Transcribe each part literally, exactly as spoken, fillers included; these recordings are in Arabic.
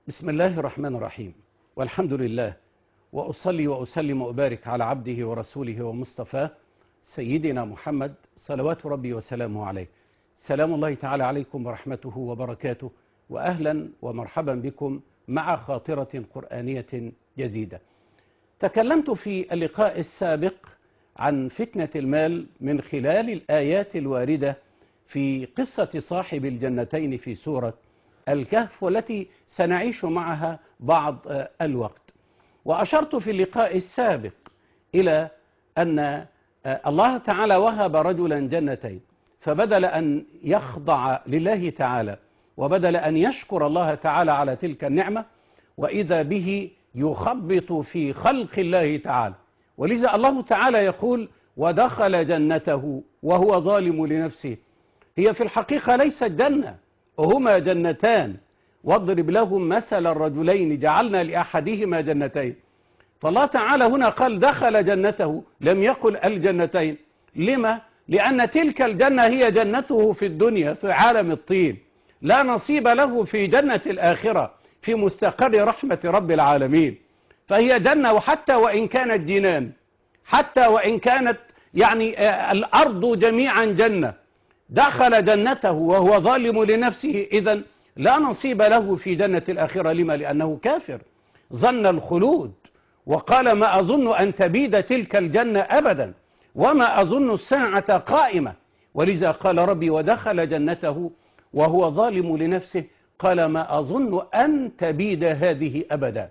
بسم الله الرحمن الرحيم، والحمد لله، وأصلي وأسلم وأبارك على عبده ورسوله ومصطفاه سيدنا محمد صلوات ربي وسلامه عليه. سلام الله تعالى عليكم ورحمته وبركاته، وأهلا ومرحبا بكم مع خاطرة قرآنية جديدة. تكلمت في اللقاء السابق عن فتنة المال من خلال الآيات الواردة في قصة صاحب الجنتين في سورة الكهف، والتي سنعيش معها بعض الوقت. وأشرت في اللقاء السابق إلى أن الله تعالى وهب رجلا جنتين، فبدل أن يخضع لله تعالى وبدل أن يشكر الله تعالى على تلك النعمة، وإذا به يخبط في خلق الله تعالى. ولذا الله تعالى يقول: ودخل جنته وهو ظالم لنفسه. هي في الحقيقة ليست جنة، وهما جنتان. واضرب لهم مثل الرجلين جعلنا لأحدهما جنتين. فالله تعالى هنا قال دخل جنته، لم يقل الجنتين. لما؟ لأن تلك الجنة هي جنته في الدنيا في عالم الطين، لا نصيب له في جنة الآخرة في مستقر رحمة رب العالمين. فهي جنة، وحتى وإن كانت جنان، حتى وإن كانت يعني الأرض جميعا جنة، دخل جنته وهو ظالم لنفسه، إذن لا نصيب له في جنة الآخرة. لما؟ لأنه كافر ظن الخلود، وقال: ما أظن أن تبيد تلك الجنة أبدا، وما أظن الساعة قائمة. ولذا قال ربي: ودخل جنته وهو ظالم لنفسه، قال: ما أظن أن تبيد هذه أبدا.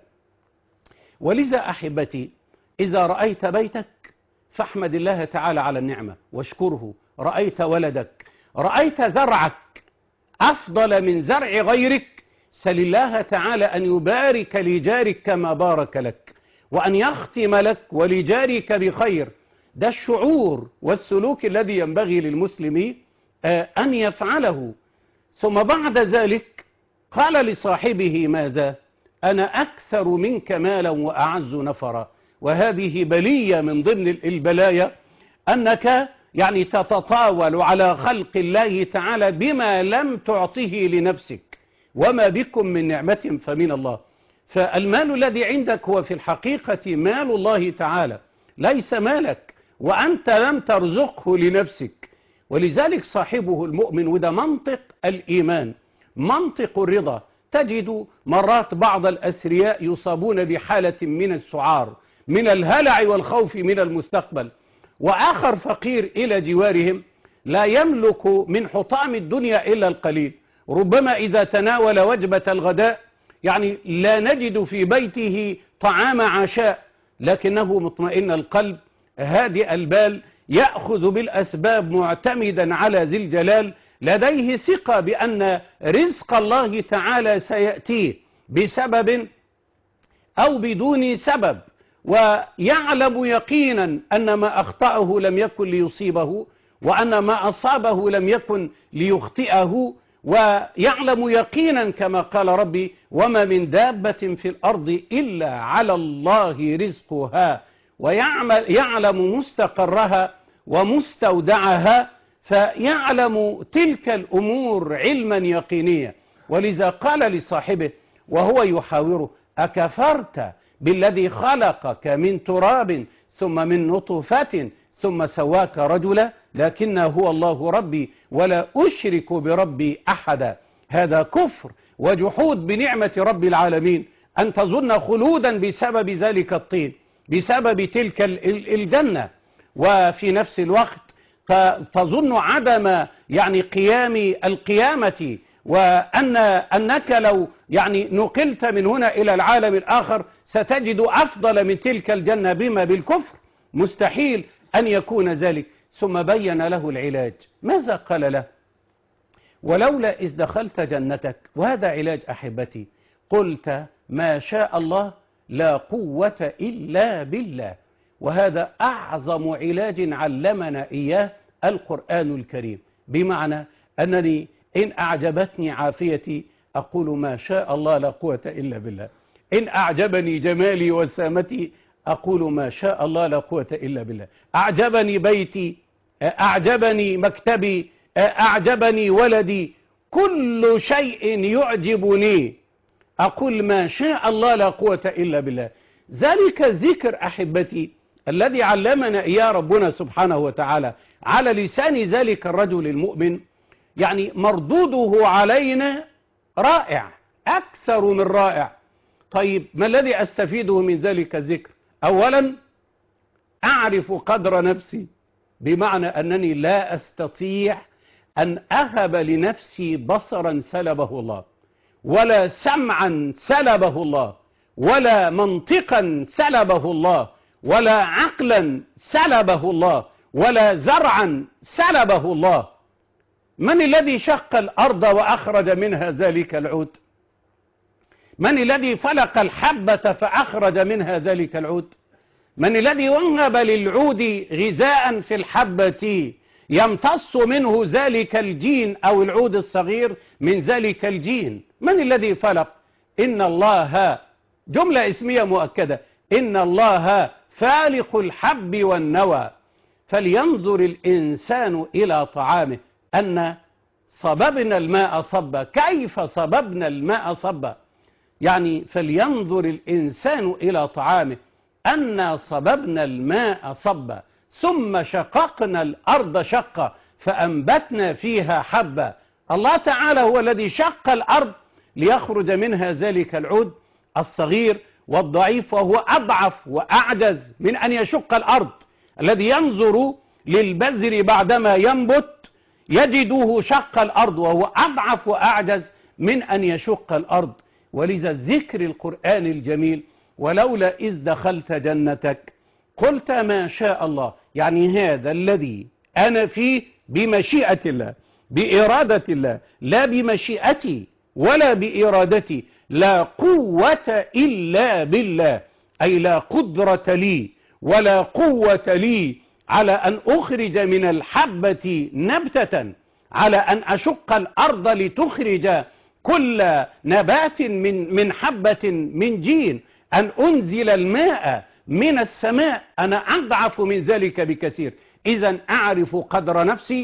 ولذا أحبتي، إذا رأيت بيتك فاحمد الله تعالى على النعمة واشكره. رأيت ولدك، رأيت زرعك أفضل من زرع غيرك، سل الله تعالى أن يبارك لجارك كما بارك لك، وأن يختم لك ولجارك بخير. ده الشعور والسلوك الذي ينبغي للمسلم أن يفعله. ثم بعد ذلك قال لصاحبه: ماذا؟ أنا أكثر منك مالا وأعز نفرا. وهذه بلية من ضمن البلايا، أنك يعني تتطاول على خلق الله تعالى بما لم تعطه لنفسك، وما بكم من نعمة فمن الله. فالمال الذي عندك هو في الحقيقة مال الله تعالى، ليس مالك، وأنت لم ترزقه لنفسك. ولذلك صاحبه المؤمن، وده منطق الإيمان، منطق الرضا. تجد مرات بعض الأثرياء يصابون بحالة من السعار، من الهلع والخوف من المستقبل، وآخر فقير إلى جوارهم لا يملك من حطام الدنيا إلا القليل. ربما إذا تناول وجبة الغداء يعني لا نجد في بيته طعام عشاء، لكنه مطمئن القلب هادئ البال، يأخذ بالأسباب معتمدا على ذي الجلال، لديه ثقة بأن رزق الله تعالى سيأتيه بسبب أو بدون سبب، ويعلم يقينا أن ما أخطأه لم يكن ليصيبه، وأن ما أصابه لم يكن ليخطئه. ويعلم يقينا كما قال ربي: وما من دابة في الأرض إلا على الله رزقها، ويعلم مستقرها ومستودعها. فيعلم تلك الأمور علما يقينيا. ولذا قال لصاحبه وهو يحاوره: أكفرت بالذي خلقك من تراب ثم من نطفة ثم سواك رجلا، لكن هو الله ربي ولا أشرك بربي أحدا. هذا كفر وجحود بنعمة رب العالمين، أن تظن خلودا بسبب ذلك الطين، بسبب تلك الجنة، وفي نفس الوقت تظن عدم يعني قيام القيامة، وأن أنك لو يعني نقلت من هنا إلى العالم الآخر ستجد أفضل من تلك الجنة، بما بالكفر مستحيل أن يكون ذلك. ثم بين له العلاج. ماذا قال له؟ ولولا إذ دخلت جنتك، وهذا علاج أحبتي، قلت ما شاء الله لا قوة إلا بالله. وهذا أعظم علاج علمنا إياه القرآن الكريم، بمعنى أنني إن أعجبتني عافيتي أقول ما شاء الله لا قوة إلا بالله، إن أعجبني جمالي وسامتي أقول ما شاء الله لا قوة إلا بالله، أعجبني بيتي، أعجبني مكتبي، أعجبني ولدي، كل شيء يعجبني أقول ما شاء الله لا قوة إلا بالله. ذلك الذكر أحبتي الذي علمنا إياه ربنا سبحانه وتعالى على لسان ذلك الرجل المؤمن، يعني مردوده علينا رائع، أكثر من رائع. طيب ما الذي أستفيده من ذلك الذكر؟ أولا أعرف قدر نفسي، بمعنى أنني لا أستطيع أن أهب لنفسي بصرا سلبه الله، ولا سمعا سلبه الله، ولا منطقا سلبه الله، ولا عقلا سلبه الله، ولا زرعا سلبه الله. من الذي شق الأرض وأخرج منها ذلك العود؟ من الذي فلق الحبة فأخرج منها ذلك العود؟ من الذي وهب للعود غذاء في الحبة يمتص منه ذلك الجين أو العود الصغير من ذلك الجين؟ من الذي فلق؟ إن الله، جملة اسمية مؤكدة، إن الله فالق الحب والنوى. فلينظر الإنسان إلى طعامه أن صببنا الماء صبا. كيف صببنا الماء صبا؟ يعني فلينظر الإنسان إلى طعامه أن صببنا الماء صبا، ثم شققنا الأرض شقا فأنبتنا فيها حبا. الله تعالى هو الذي شق الأرض ليخرج منها ذلك العود الصغير والضعيف، وهو أضعف وأعجز من أن يشق الأرض. الذي ينظر للبذر بعدما ينبت يجده شق الأرض، وهو أضعف وأعجز من أن يشق الأرض. ولذا الذكر القرآن الجميل ولولا إذ دخلت جنتك قلت ما شاء الله، يعني هذا الذي أنا فيه بمشيئة الله، بإرادة الله، لا بمشيئتي ولا بإرادتي. لا قوة إلا بالله، أي لا قدرة لي ولا قوة لي على أن أخرج من الحبة نبتة، على أن أشق الأرض لتخرج كل نبات من من حبة من جين، أن أنزل الماء من السماء. أنا أضعف من ذلك بكثير. إذا أعرف قدر نفسي،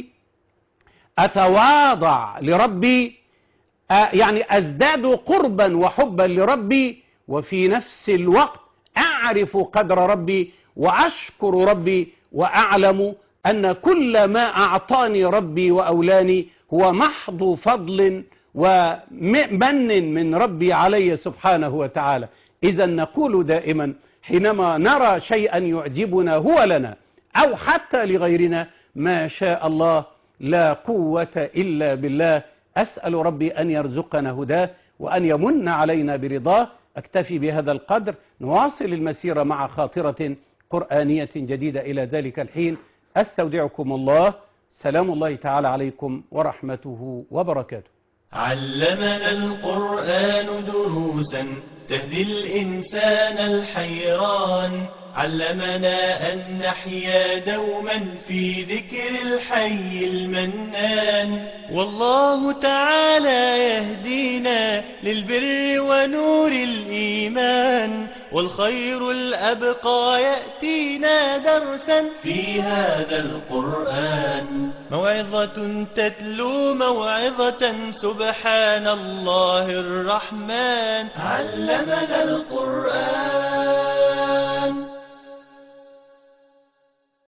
أتواضع لربي، يعني أزداد قربا وحبا لربي، وفي نفس الوقت أعرف قدر ربي وأشكر ربي، وأعلم أن كل ما أعطاني ربي وأولاني هو محض فضل ومن من ربي علي سبحانه وتعالى. إذا نقول دائما حينما نرى شيئا يعجبنا هو لنا أو حتى لغيرنا ما شاء الله لا قوة إلا بالله. أسأل ربي أن يرزقنا هداه وأن يمن علينا برضاه. أكتفي بهذا القدر، نواصل المسيرة مع خاطرة قرآنية جديدة إلى ذلك الحين. أستودعكم الله، سلام الله تعالى عليكم ورحمته وبركاته. علمنا القرآن دروسا تهدي الإنسان الحيران، علمنا أن نحيا دوما في ذكر الحي المنان. والله تعالى يهدينا للبر ونور الإيمان، والخير الأبقى يأتينا درسا في هذا القرآن. موعظة تتلو موعظة سبحان الله الرحمن، علمنا القرآن.